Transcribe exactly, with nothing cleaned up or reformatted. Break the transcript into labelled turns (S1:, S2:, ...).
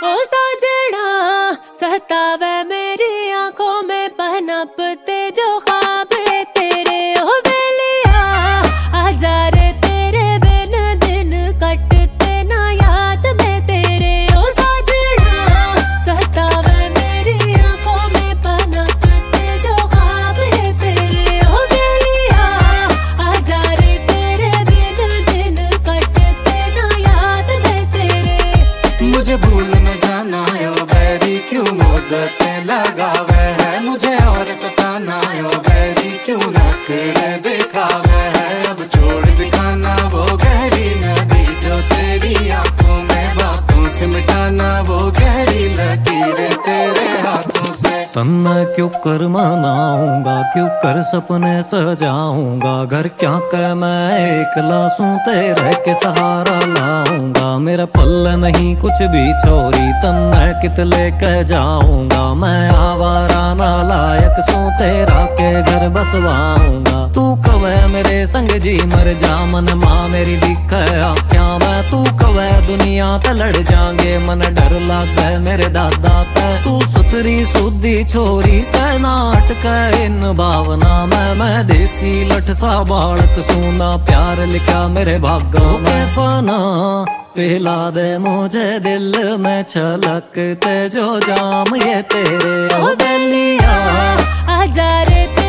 S1: ओ साजना सतावे मेरी आंखों में पनपते जो ख्वाब है तेरे। ओ बेलिया आजा रे तेरे बिन दिन कटते ना याद में तेरे। ओ साजना सतावे मेरी आंखों में पनपते जो ख्वाब है तेरे। ओ बेलिया आजा रे तेरे बिन दिन कटते ना याद में तेरे।
S2: मुझे भूल न जाना यो बैरी क्यों मुद्दतें लगावे है। मुझे और सताना यो बैरी क्यों नखरे दिखावे है। अब छोड़ दिखाना वो गहरी नदी जो तेरी आंखों में बातों से मिटाना वो गहरी लकीरें तेरे हाथों से।
S3: तन्ने क्यों कर मनाऊंगा क्यों कर सपने सजाऊंगा। घर क्या कर मैं एकला सूं तेरे के सहारा लाऊंगा। मेरा पल्ला नहीं कुछ भी छोरी तन्ने कित लेके जाऊंगा। मैं आवारा नालायक सूं तेरा के घर बसवाऊंगा। तू कवे मेरे संग जी मर जा मन माँ मेरी दिखे क्या मैं। तू कवे दुनिया ते लड़ जाएंगे मन डर लागे मेरे दादा ते। तू सुतरी सुधी छोरी से नाट के इन भावना में। मैं देसी लठ सा बालक सूना प्यार लिखा मेरे भागों में। फना पिला दे मुझे दिल में छलकते जो जाम ये तेरे। ओ बेलिया
S1: आजा रे